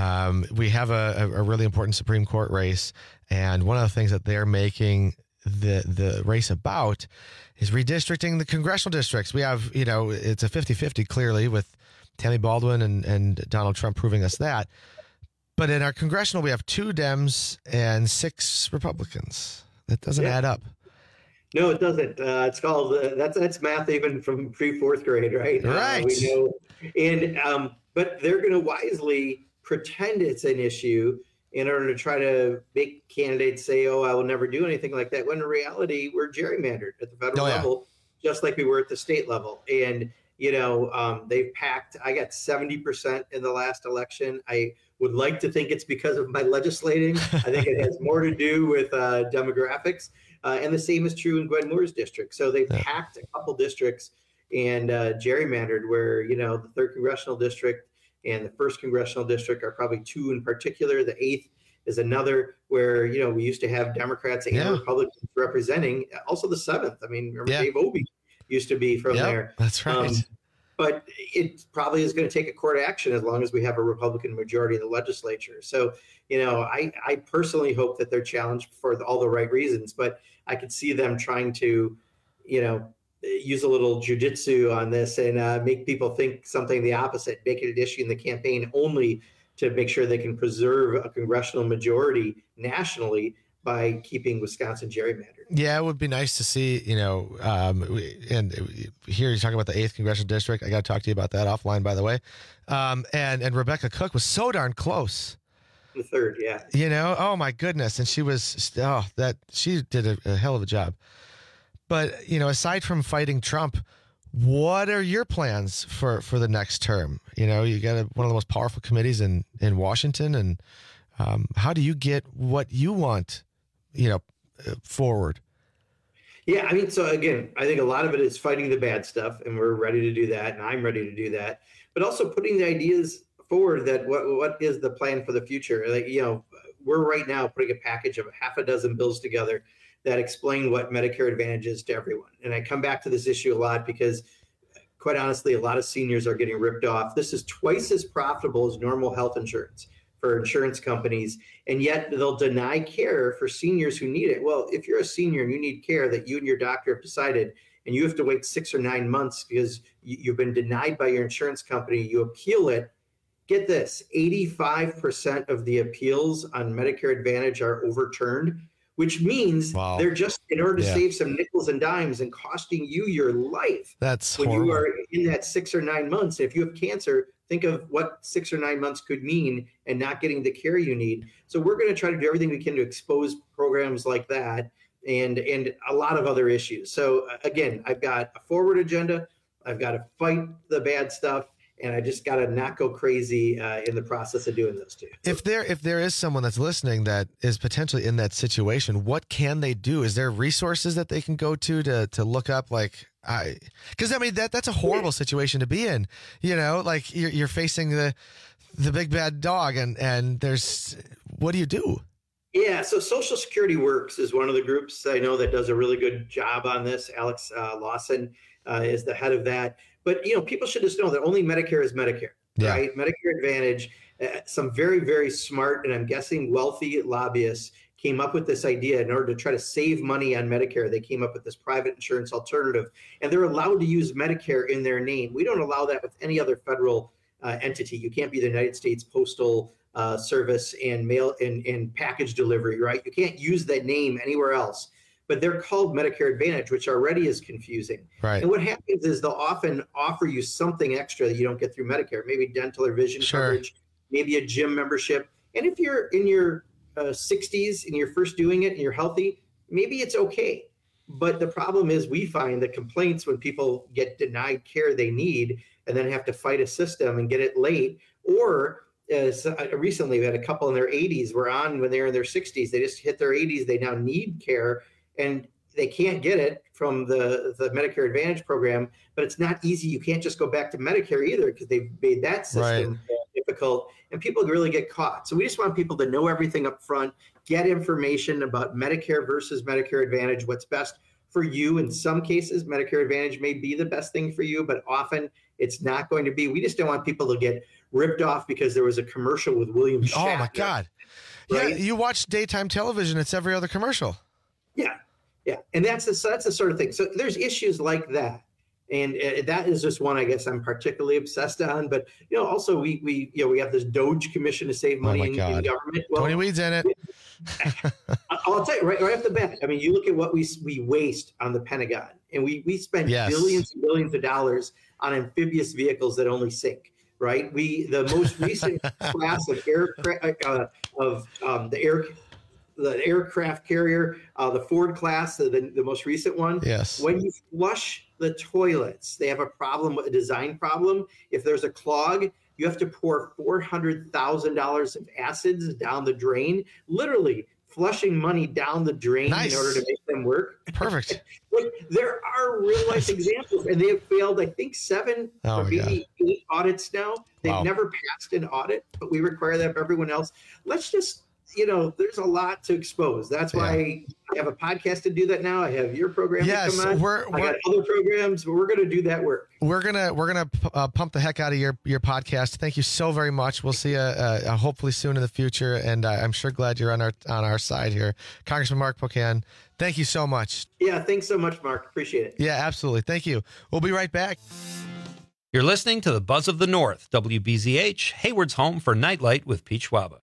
We have a really important Supreme Court race, and one of the things that they're making the race about is redistricting the congressional districts. We have, it's a 50-50 clearly, with Tammy Baldwin and Donald Trump proving us that. But in our congressional, we have 2 Dems and 6 Republicans. That doesn't add up. No, it doesn't. It's called that's math even from pre-4th grade, right? Right. We know, and but they're going to wisely pretend it's an issue in order to try to make candidates say, "Oh, I will never do anything like that." When in reality, we're gerrymandered at the federal level, just like we were at the state level, and they've packed. I got 70% in the last election. I would like to think it's because of my legislating. I think it has more to do with demographics. And the same is true in Gwen Moore's district. So they packed a couple districts and gerrymandered where, the 3rd Congressional District and the 1st Congressional District are probably 2 in particular. The 8th is another where, we used to have Democrats and Republicans representing. Also the 7th. I mean, remember Dave Obey used to be from there. That's right. but it probably is going to take a court action as long as we have a Republican majority in the legislature. So, I personally hope that they're challenged for all the right reasons, but I could see them trying to, use a little jujitsu on this and make people think something the opposite, make it an issue in the campaign only to make sure they can preserve a congressional majority nationally by keeping Wisconsin gerrymandered. Yeah, it would be nice to see, and here you're talking about the 8th Congressional District. I got to talk to you about that offline, by the way. And Rebecca Cook was so darn close. The 3rd, yeah. Oh my goodness. And she she did a hell of a job. But, aside from fighting Trump, what are your plans for the next term? You got one of the most powerful committees in Washington. And how do you get what you want, forward? Yeah, I mean, so again, I think a lot of it is fighting the bad stuff, and we're ready to do that, and I'm ready to do that. But also putting the ideas forward that what is the plan for the future? We're right now putting a package of half a dozen bills together that explain what Medicare Advantage is to everyone. And I come back to this issue a lot because, quite honestly, a lot of seniors are getting ripped off. This is twice as profitable as normal health insurance for insurance companies, and yet they'll deny care for seniors who need it. Well, if you're a senior and you need care that you and your doctor have decided, and you have to wait 6 or 9 months because you've been denied by your insurance company, you appeal it. Get this, 85% of the appeals on Medicare Advantage are overturned, which means they're just in order to save some nickels and dimes and costing you your life. That's when horrible. You are in that 6 or 9 months. If you have cancer, think of what 6 or 9 months could mean and not getting the care you need. So we're going to try to do everything we can to expose programs like that and a lot of other issues. So again, I've got a forward agenda. I've got to fight the bad stuff. And I just got to not go crazy in the process of doing those two. If there is someone that's listening that is potentially in that situation, what can they do? Is there resources that they can go to look up? Because I mean that's a horrible situation to be in. Like you're facing the big bad dog, and there's what do you do? Yeah, so Social Security Works is one of the groups I know that does a really good job on this. Alex Lawson is the head of that. But, people should just know that only Medicare is Medicare, right? Medicare Advantage, some very, very smart, and I'm guessing wealthy lobbyists came up with this idea in order to try to save money on Medicare. They came up with this private insurance alternative, and they're allowed to use Medicare in their name. We don't allow that with any other federal entity. You can't be the United States Postal Service and mail and package delivery, right? You can't use that name anywhere else. But they're called Medicare Advantage, which already is confusing. Right. And what happens is they'll often offer you something extra that you don't get through Medicare, maybe dental or vision coverage, maybe a gym membership. And if you're in your 60s and you're first doing it and you're healthy, maybe it's okay. But the problem is we find the complaints when people get denied care they need and then have to fight a system and get it late. Or recently we had a couple in their 80s were on when they were in their 60s. They just hit their 80s. They now need care. And they can't get it from the Medicare Advantage program, but it's not easy. You can't just go back to Medicare either because they've made that system difficult, and people really get caught. So we just want people to know everything up front, get information about Medicare versus Medicare Advantage, what's best for you. In some cases, Medicare Advantage may be the best thing for you, but often it's not going to be. We just don't want people to get ripped off because there was a commercial with William Shatner. Oh, my God. Right? Yeah, you watch daytime television. It's every other commercial. Yeah, and that's the sort of thing. So there's issues like that, and that is just one I guess I'm particularly obsessed on. But also we have this DOGE commission to save money in government. Well, Tony Weed's in it. I'll tell you right off the bat. I mean, you look at what we waste on the Pentagon, and we spend billions and billions of dollars on amphibious vehicles that only sink. Right? The most recent class of the aircraft carrier, the Ford class, the most recent one. Yes. When you flush the toilets, they have a design problem. If there's a clog, you have to pour $400,000 of acids down the drain, literally flushing money down the drain in order to make them work. Perfect. There are real life examples, and they have failed, I think, 7 or maybe 8 audits now. They've never passed an audit, but we require that of everyone else. Let's just there's a lot to expose. That's why I have a podcast to do that now. I have your program to come on. I got other programs, but we're going to do that work. We're gonna pump the heck out of your podcast. Thank you so very much. We'll see you hopefully soon in the future, and I'm sure glad you're on our side here, Congressman Mark Pocan. Thank you so much. Yeah, thanks so much, Mark. Appreciate it. Yeah, absolutely. Thank you. We'll be right back. You're listening to the Buzz of the North, WBZH, Hayward's home for Nightlight with Pete Schwaba.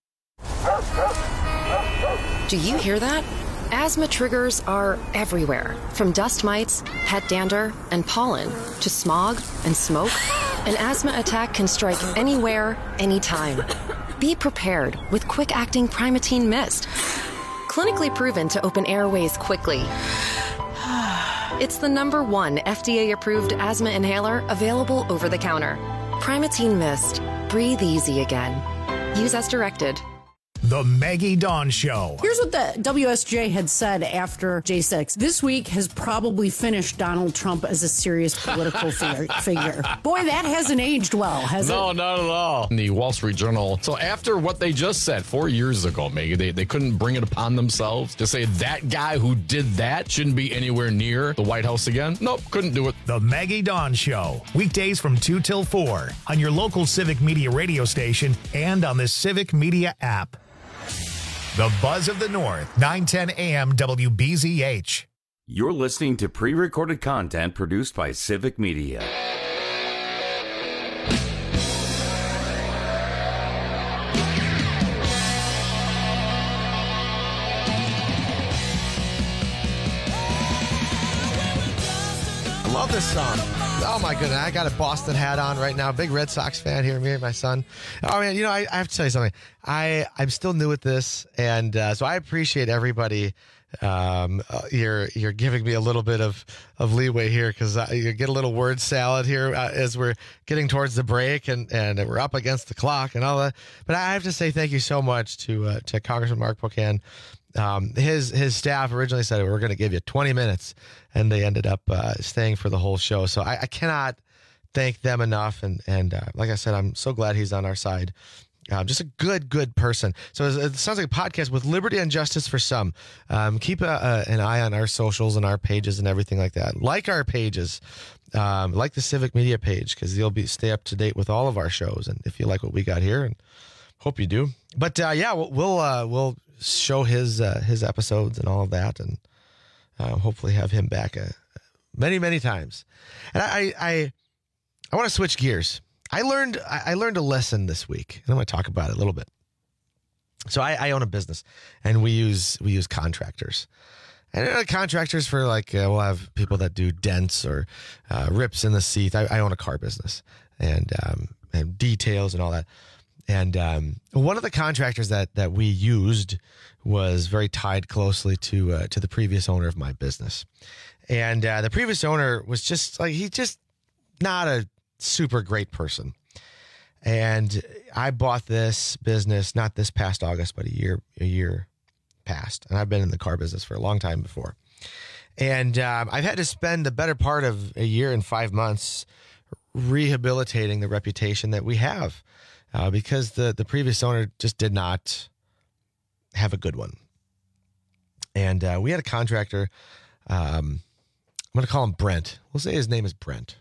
Do you hear that? Asthma triggers are everywhere, from dust mites, pet dander, and pollen, to smog and smoke. An asthma attack can strike anywhere, anytime. Be prepared with quick-acting Primatene Mist. Clinically proven to open airways quickly. It's the #1 FDA-approved asthma inhaler available over the counter. Primatene Mist. Breathe easy again. Use as directed. The Maggie Dawn Show. Here's what the WSJ had said after J6. This week has probably finished Donald Trump as a serious political figure. Boy, that hasn't aged well, has it? No, not at all. In the Wall Street Journal. So after what they just said 4 years ago, Maggie, they couldn't bring it upon themselves to say that guy who did that shouldn't be anywhere near the White House again. Nope, couldn't do it. The Maggie Dawn Show. Weekdays from 2 till 4 on your local Civic Media radio station and on the Civic Media app. The Buzz of the North, 910 AM WBZH. You're listening to pre-recorded content produced by Civic Media. I love this song. Oh my goodness, I got a Boston hat on right now. Big Red Sox fan here, me and my son. Oh man, I have to tell you something. I'm still new at this, and so I appreciate everybody. You're giving me a little bit of leeway here because you get a little word salad here as we're getting towards the break and we're up against the clock and all that. But I have to say thank you so much to Congressman Mark Pocan. His staff originally said we're going to give you 20 minutes, and they ended up staying for the whole show. So I cannot thank them enough. And like I said, I'm so glad he's on our side. Just a good person. So it sounds like a podcast with liberty and justice for some. Keep an eye on our socials and our pages and everything like that. Like our pages, like the Civic Media page, because you'll stay up to date with all of our shows. And if you like what we got here, and hope you do. But we'll show his episodes and all of that, and hopefully have him back many times. And I want to switch gears. I learned a lesson this week, and I'm going to talk about it a little bit. So I own a business, and we use contractors. And contractors for we'll have people that do dents or rips in the seat. I own a car business and details and all that. And one of the contractors that we used was very tied closely to the previous owner of my business. And the previous owner was just not a super great person. And I bought this business, not this past August, but a year past. And I've been in the car business for a long time before. And I've had to spend the better part of a year and 5 months rehabilitating the reputation that we have. Because the previous owner just did not have a good one. And we had a contractor, I'm going to call him Brent. We'll say his name is Brent.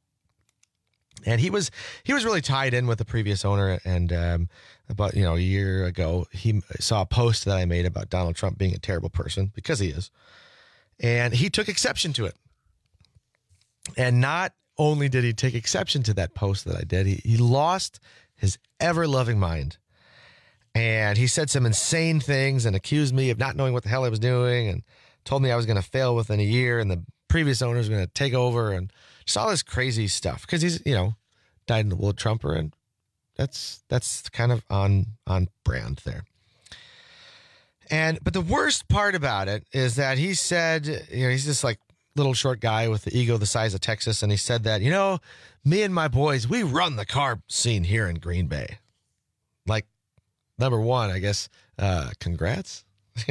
And he was really tied in with the previous owner. And about a year ago, he saw a post that I made about Donald Trump being a terrible person, because he is. And he took exception to it. And not only did he take exception to that post that I did, he lost his ever-loving mind. And he said some insane things and accused me of not knowing what the hell I was doing, and told me I was going to fail within a year and the previous owner was going to take over, and just all this crazy stuff. Because he's, died in the wool Trumper, and that's kind of on brand there. But the worst part about it is that he said, he's this little short guy with the ego the size of Texas, and he said that, me and my boys, we run the car scene here in Green Bay. Number one, I guess, congrats,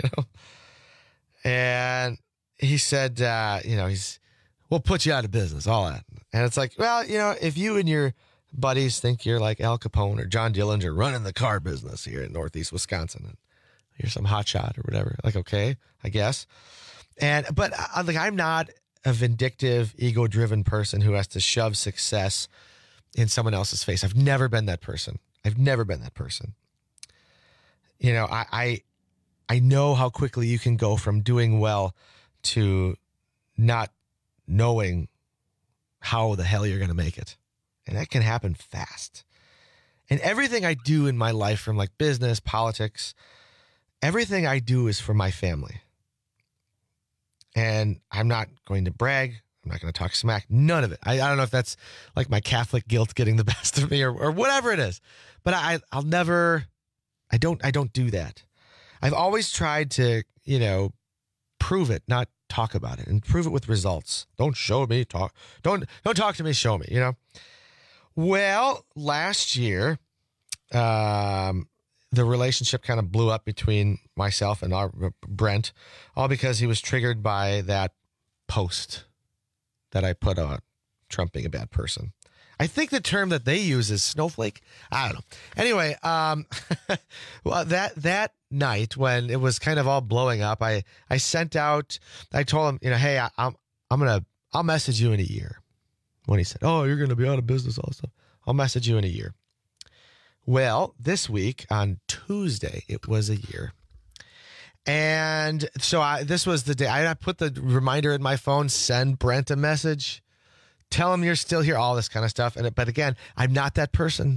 And he said, we'll put you out of business, all that. And it's if you and your buddies think you're like Al Capone or John Dillinger running the car business here in Northeast Wisconsin, You're some hotshot or whatever. Like, okay, I guess. But I'm not a vindictive, ego-driven person who has to shove success in someone else's face. I've never been that person. You know, I know how quickly you can go from doing well to not knowing how the hell you're going to make it. And that can happen fast. And everything I do in my life, from like business, politics, everything I do is for my family. And I'm not going to brag. I'm not going to talk smack. None of it. I don't know if that's like my Catholic guilt getting the best of me or whatever it is. But I'll never, I don't do that. I've always tried to, you know, prove it, not talk about it, and prove it with results. Don't show me, talk. Don't talk to me, show me, you know. Well, last year, the relationship kind of blew up between myself and Brent, all because he was triggered by that post that I put on Trump being a bad person. I think the term that they use is snowflake. I don't know. Anyway, well, that night when it was kind of all blowing up, I sent out, I told him, you know, hey, I'll message you in a year. When he said, oh, you're going to be out of business also, I'll message you in a year. Well, this week on Tuesday, it was a year. And so this was the day I put the reminder in my phone, send Brent a message, tell him you're still here, all this kind of stuff. But again, I'm not that person.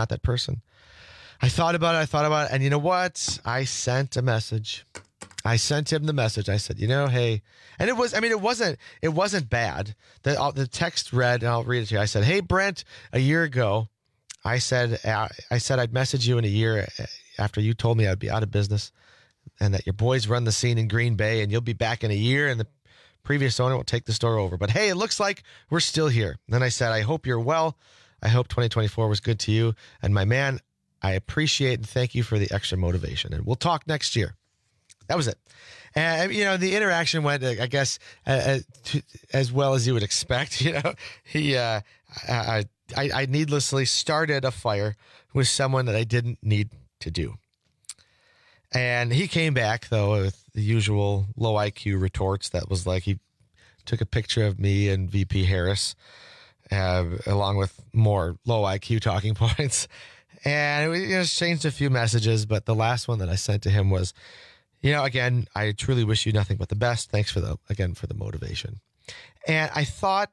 I thought about it. And you know what? I sent a message. I sent him the message. I said, you know, hey, and it wasn't bad. The text read, and I'll read it to you. I said, hey, Brent, a year ago, I said I'd message you in a year after you told me I'd be out of business and that your boys run the scene in Green Bay and you'll be back in a year and the previous owner will take the store over. But hey, it looks like we're still here. And then I said, I hope you're well. I hope 2024 was good to you. And my man, I appreciate and thank you for the extra motivation. And we'll talk next year. That was it. And, you know, the interaction went, I guess, as well as you would expect. You know, I needlessly started a fire with someone that I didn't need to do. And he came back, though, with the usual low IQ retorts. That was like he took a picture of me and VP Harris, along with more low IQ talking points. And we just changed a few messages. But the last one that I sent to him was, you know, again, I truly wish you nothing but the best. Thanks for the motivation. And I thought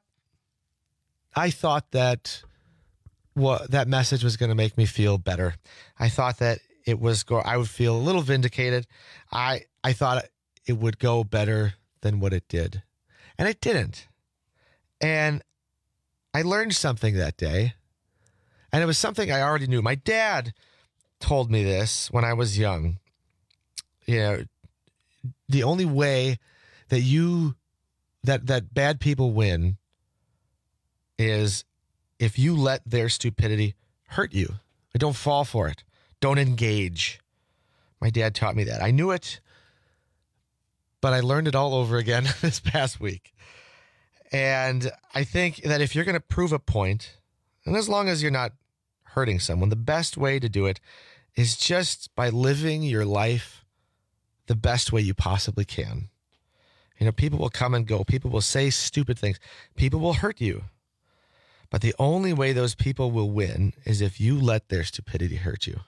that that message was going to make me feel better. I thought that I would feel a little vindicated. I thought it would go better than what it did. And it didn't. And I learned something that day. And it was something I already knew. My dad told me this when I was young. You know, the only way that that bad people win is if you let their stupidity hurt you. Don't fall for it. Don't engage. My dad taught me that. I knew it, but I learned it all over again this past week. And I think that if you're going to prove a point, and as long as you're not hurting someone, the best way to do it is just by living your life the best way you possibly can. You know, people will come and go. People will say stupid things. People will hurt you. But the only way those people will win is if you let their stupidity hurt you.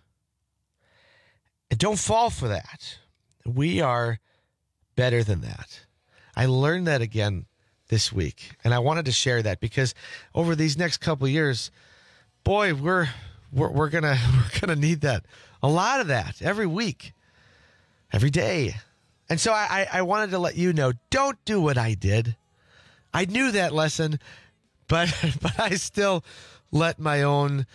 And don't fall for that. We are better than that. I learned that again this week, and I wanted to share that because over these next couple of years, boy, we're gonna need that, a lot of that every week, every day. And so I wanted to let you know, don't do what I did. I knew that lesson, but I still let my own,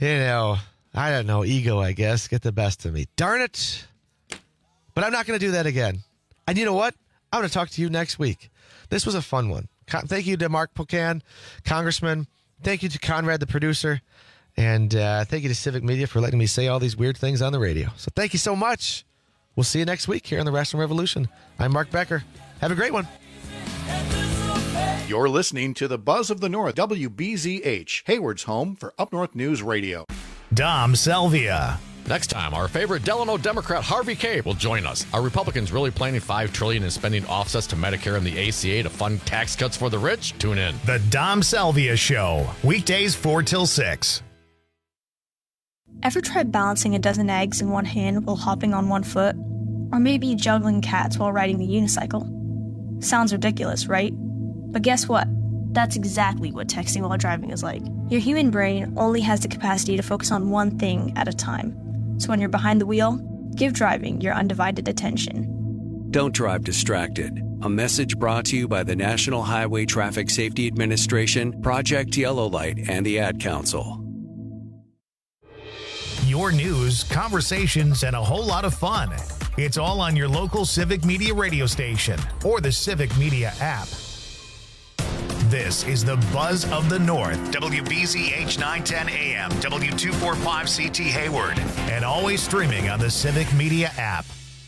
I don't know, ego, I guess, get the best of me. Darn it. But I'm not going to do that again. And you know what? I'm going to talk to you next week. This was a fun one. Thank you to Mark Pocan, Congressman. Thank you to Conrad, the producer. And thank you to Civic Media for letting me say all these weird things on the radio. So thank you so much. We'll see you next week here on the Rational Revolution. I'm Mark Becker. Have a great one. You're listening to the Buzz of the North, WBZH, Hayward's home for Up North News Radio. Dom Selvia, Next time, our favorite Delano Democrat Harvey Kaye will join us. Are Republicans really planning $5 trillion in spending offsets to Medicare and the ACA to fund tax cuts for the rich? Tune in. The Dom Salvia Show, weekdays 4 till 6. Ever tried balancing a dozen eggs in one hand while hopping on one foot? Or maybe juggling cats while riding the unicycle? Sounds ridiculous, right? But guess what? That's exactly what texting while driving is like. Your human brain only has the capacity to focus on one thing at a time. So when you're behind the wheel, give driving your undivided attention. Don't drive distracted. A message brought to you by the National Highway Traffic Safety Administration, Project Yellow Light, and the Ad Council. Your news, conversations, and a whole lot of fun. It's all on your local Civic Media radio station or the Civic Media app. This is the Buzz of the North, WBZH 910 AM, W245CT Hayward, and always streaming on the Civic Media app.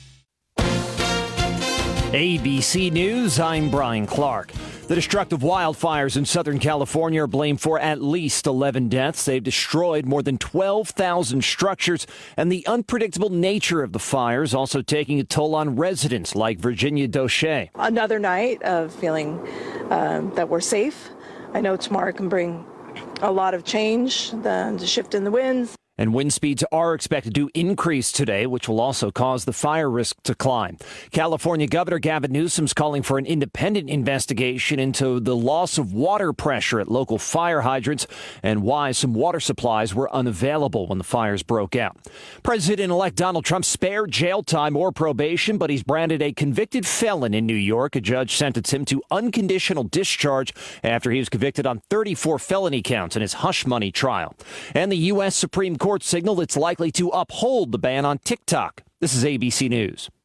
ABC News, I'm Brian Clark. The destructive wildfires in Southern California are blamed for at least 11 deaths. They've destroyed more than 12,000 structures, and the unpredictable nature of the fires also taking a toll on residents like Virginia Doche. Another night of feeling that we're safe. I know tomorrow can bring a lot of change, the shift in the winds. And wind speeds are expected to increase today, which will also cause the fire risk to climb. California Governor Gavin Newsom's calling for an independent investigation into the loss of water pressure at local fire hydrants and why some water supplies were unavailable when the fires broke out. President-elect Donald Trump spared jail time or probation, but he's branded a convicted felon in New York. A judge sentenced him to unconditional discharge after he was convicted on 34 felony counts in his hush money trial. And the U.S. Supreme Court signaled it's likely to uphold the ban on TikTok. This is ABC News.